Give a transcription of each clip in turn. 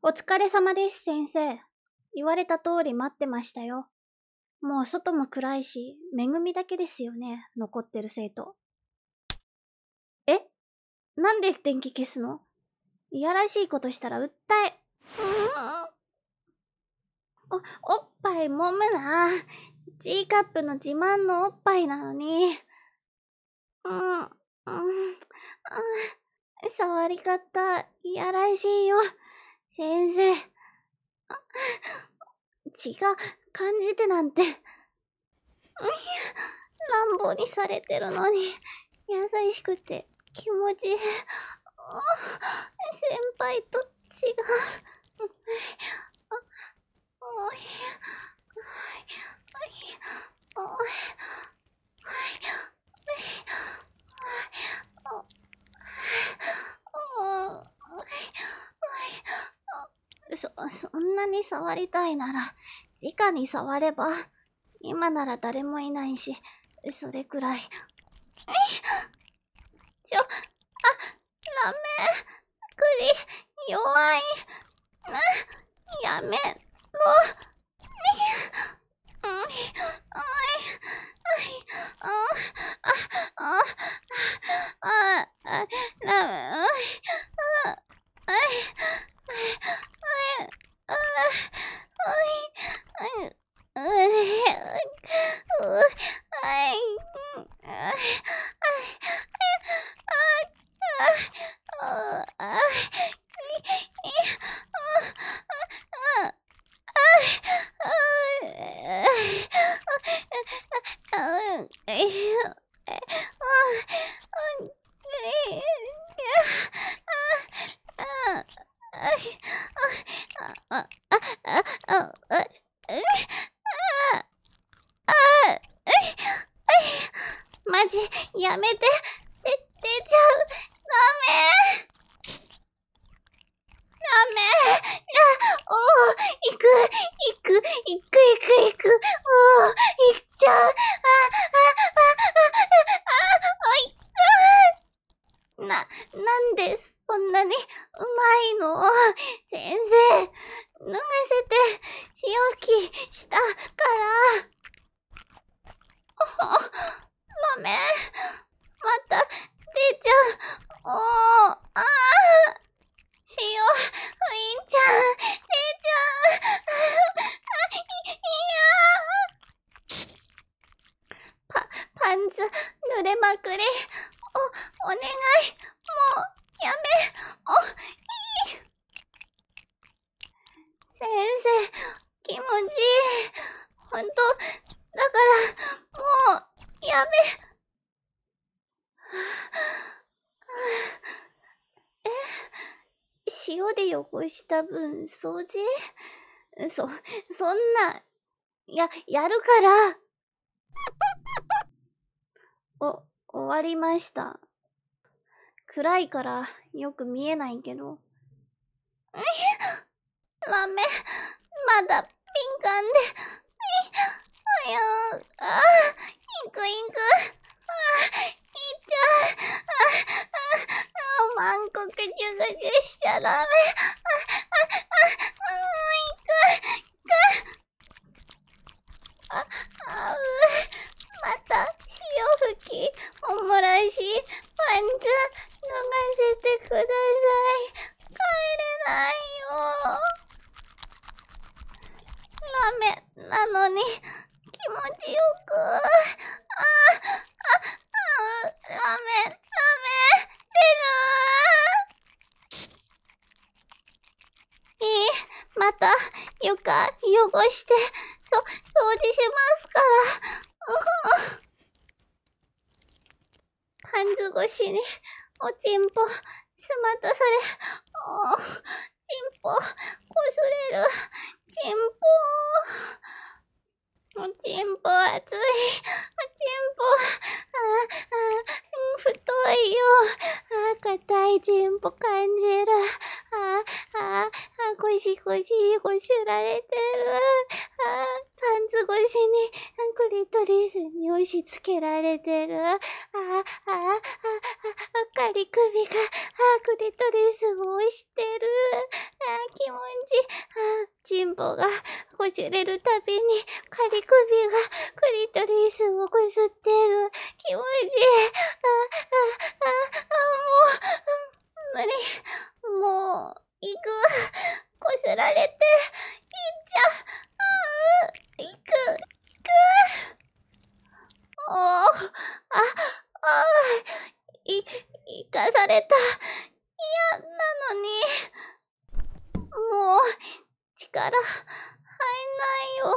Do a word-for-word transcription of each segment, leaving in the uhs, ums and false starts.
お疲れ様です、先生。言われた通り待ってましたよ。もう外も暗いし、めぐみだけですよね、残ってる生徒。え？なんで電気消すの？いやらしいことしたら訴え。お、おっぱい揉むな。G カップの自慢のおっぱいなのに。うん、うん、うん。触り方、いやらしいよ。先生。血が感じてなんて。乱暴にされてるのに、優しくて気持ちいい。先輩と違う。おい、おい、おい、そ、そんなに触りたいなら、直に触れば。今なら誰もいないし、それくらい。ちょ、あ、ダメ。栗、弱い。やめろ。うん、おい、おい、あ、あ、あ、あ、あ、ダメ、おい、あ、おい、おい、おい、おい、おい、マジ、やめて。で、出ちゃう。ダメ。ダメ。おー、行く、行く、行く、行く、行く。おー、行っちゃう。あ、あ、あ、あ、あ、あ、あ、いく。な、なんで、そんなに、うまいの？先生、脱がせて、潮吹きしたから。ダメ。また、出ちゃう。おー、あー。しお、ふいんちゃん、出ちゃう。いやパ、パンツ、濡れまくり。お、お願い。もう、やめ、お、いい。先生、気持ちいい。ほんと、だから、もう、やめ。え？塩で汚した分、掃除？そ、そんな、や、やるから。お、終わりました。暗いからよく見えないけど。ダメ。まだピンカンで。はやー、あー、インクインク。あー、いっちゃう。あ、あ、あ、マンコクチュグチュしちゃダメ。あ、あ、あ、あ、インク、インク。あ、あう。また、潮吹き、おもらし、パンツ、脱がせてください。帰れないよ。ダメなのに、気持ちよく。あ、あ、あ、ダメ、ダメ、出る。いい、また、床、汚して、そ、掃除しますから。パンツ越しに、おちんぽ、スマッとされ、お、ちんぽ、こすれる、ちんぽ、おちんぽ熱い、おちんぽ、あ、あ、太いよ、あ、硬いちんぽ感じる、あ、あ、あ、ゴシゴシ、こしられてる、あ、パンツ越しに、クリトリスに押し付けられてる、あ、あ、あ、あ、赤い首が、あ、クリトリスを押してる。あ、気持んぽがこじれるたびに仮首がクリトリスをこすってる。気持ちいい。あ、あ、あ、あ、もう、無理。もう、行く。こすられて、行っちゃう。あ、行く、行く。おー、あ、あ、い、生かされた。嫌なのに。もう、力、入んないよ。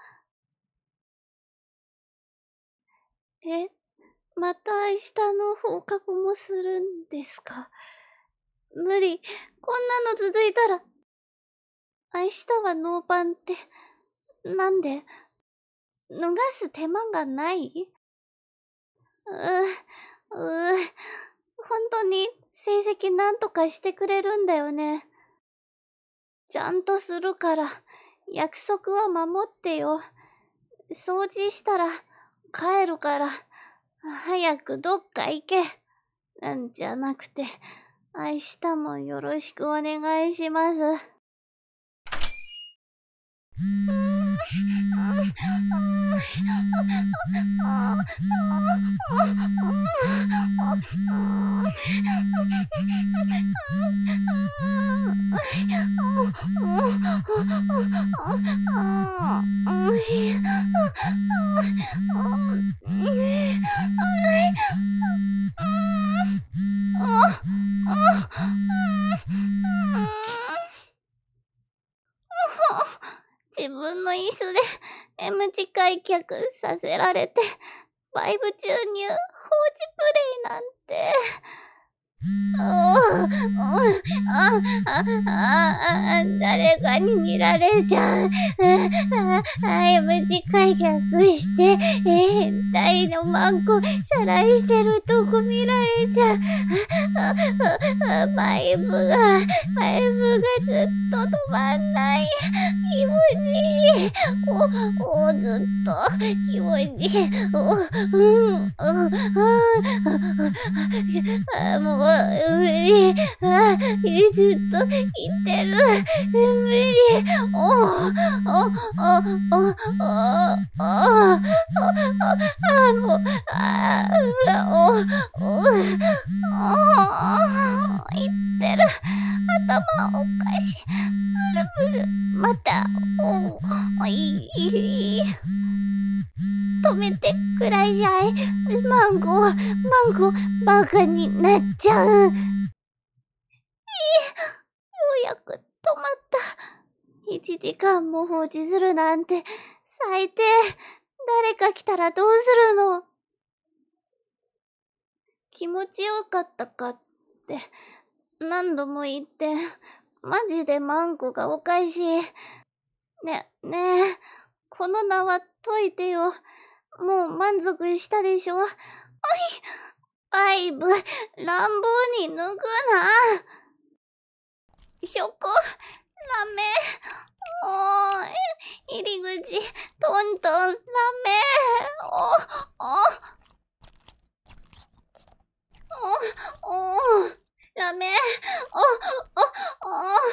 え、また明日の放課後もするんですか？無理。こんなの続いたら。明日はノーパンって、なんで？脱がす手間がない？うぅ、うぅ、ほんとに成績なんとかしてくれるんだよね。ちゃんとするから、約束は守ってよ。掃除したら帰るから、早くどっか行け。んじゃなくて、明日もよろしくお願いします。自分の椅子で M 字開脚させられて、バイブ注入、放置プレイなんて。おー、あ、あ、あ、あ、誰かに見られちゃう。あ、M 字開脚して、変態のマンコさらしてるとこ見られちゃう。あ、バイブが、バイブがずっと止まんない。気持ちいい。お、お、ずっと気持ちいい。お、うん、あ、あ、もう、無理。あ、ずっと言ってる。無理。お、お、お、お、お、お、あ、もう、あ、お、お、お、言ってる。頭おかしい。ブルブル。また、お、いい。止めてください。マンゴー、マンゴー、バカになっちゃう。いい。ようやく止まった。一時間も放置するなんて、最低。誰か来たらどうするの？気持ちよかったかって、何度も言って、マジでマンゴーがおかしい。ね、ねえ、この名は解いてよ。もう満足したでしょ？おい、バイブ、乱暴に脱ぐな。ショコ、ラメ、おー、入り口、トントン、ラメ、お、お、お、お、ラメ、お、お、お、お、お、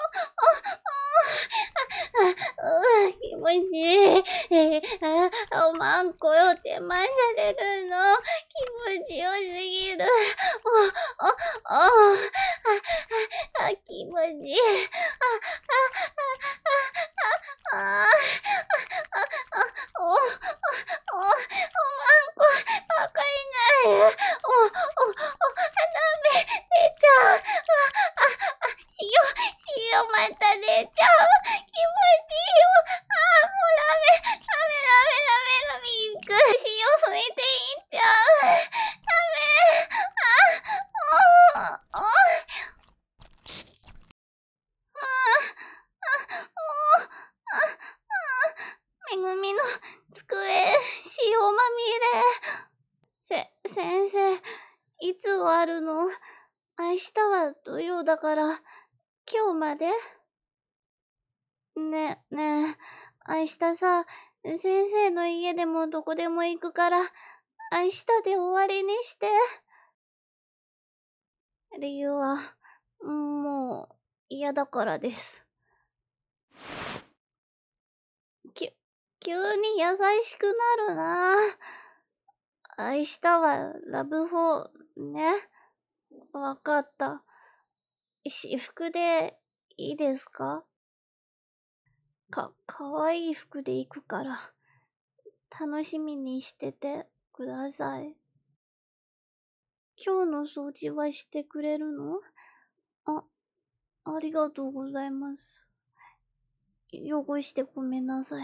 お、気持ちいい。えー、あ、おまんこよってまされるの。気持ちよすぎる。お、お、お、あ、あ、気持ちいい。あ、あ、あ、あ、あ、あ、あ、お、お、お、おまんこ、バカになる。お、お、お、ダメ、出ちゃう。あ、あ、あ、塩、塩また出ちゃう。気持ちいいよ。あ、もうダメ、ダメ、ダメ、ダメ、ミンク。塩拭いていっちゃう。ダメ。あ、お、お、あ、あ、お、あ、あ、めぐみの机、塩まみれ。せ、先生、いつ終わるの？明日は土曜だから、今日まで？ね、ねえ、明日さ、先生の家でもどこでも行くから、明日で終わりにして。理由は、もう、嫌だからです。 急に優しくなるな。明日はラブフォーね。わかった。私服でいいですか？か、かわいい服で行くから、楽しみにしててください。今日の掃除はしてくれるの？あ、ありがとうございます。汚してごめんなさい。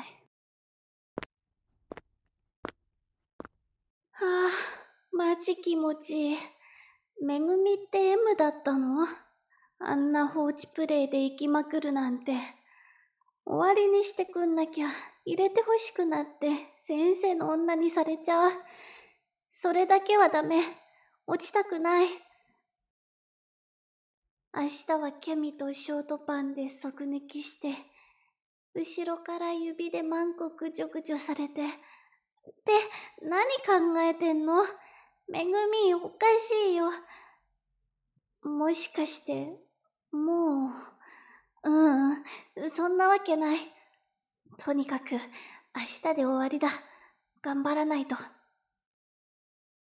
はあ、マジ気持ちいい。めぐみって エム だったの？あんな放置プレイで行きまくるなんて。終わりにしてくんなきゃ、入れてほしくなって先生の女にされちゃう。それだけはダメ。落ちたくない。明日はキャミとショートパンで即抜きして、後ろから指で満国ジョグジョされて。って何考えてんの？めぐみ、おかしいよ。もしかして、もう、うんうん、そんなわけない。とにかく、明日で終わりだ。頑張らないと。